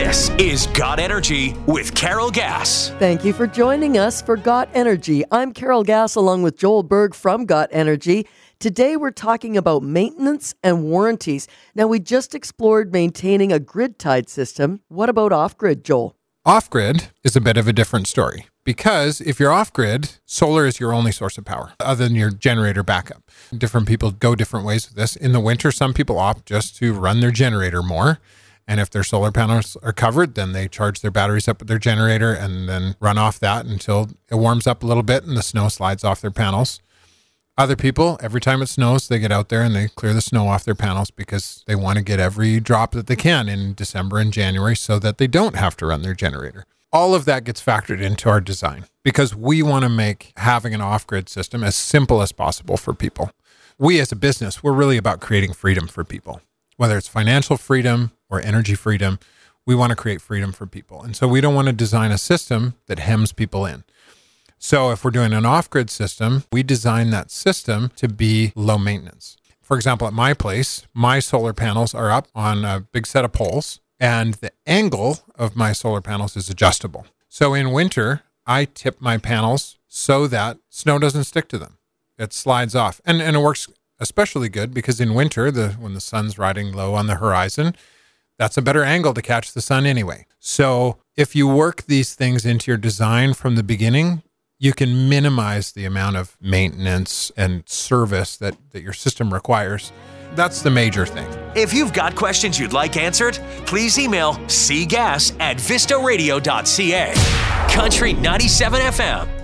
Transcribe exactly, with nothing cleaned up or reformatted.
This is Got Energy with Carol Gass. Thank you for joining us for Got Energy. I'm Carol Gass along with Joel Berg from Got Energy. Today we're talking about maintenance and warranties. Now, we just explored maintaining a grid-tied system. What about off-grid, Joel? Off-grid is a bit of a different story because if you're off-grid, solar is your only source of power other than your generator backup. Different people go different ways with this. In the winter, some people opt just to run their generator more. And if their solar panels are covered, then they charge their batteries up with their generator and then run off that until it warms up a little bit and the snow slides off their panels. Other people, every time it snows, they get out there and they clear the snow off their panels because they want to get every drop that they can in December and January so that they don't have to run their generator. All of that gets factored into our design because we want to make having an off-grid system as simple as possible for people. We as a business, we're really about creating freedom for people. Whether it's financial freedom or energy freedom, we want to create freedom for people. And so we don't want to design a system that hems people in. So if we're doing an off-grid system, we design that system to be low maintenance. For example, at my place, my solar panels are up on a big set of poles, and the angle of my solar panels is adjustable. So in winter, I tip my panels so that snow doesn't stick to them. It slides off. And, and it works especially good because in winter, the when the sun's riding low on the horizon, that's a better angle to catch the sun anyway. So if you work these things into your design from the beginning, you can minimize the amount of maintenance and service that, that your system requires. That's the major thing. If you've got questions you'd like answered, please email c gas at vista radio dot c a. Country ninety-seven F M.